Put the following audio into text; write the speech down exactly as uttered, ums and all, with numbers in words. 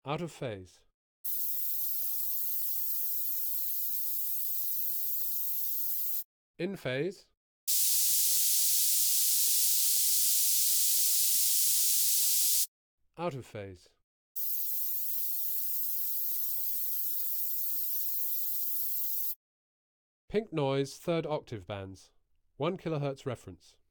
Out of phase. In phase. Out of phase. Pink noise third octave bands. one kilohertz reference.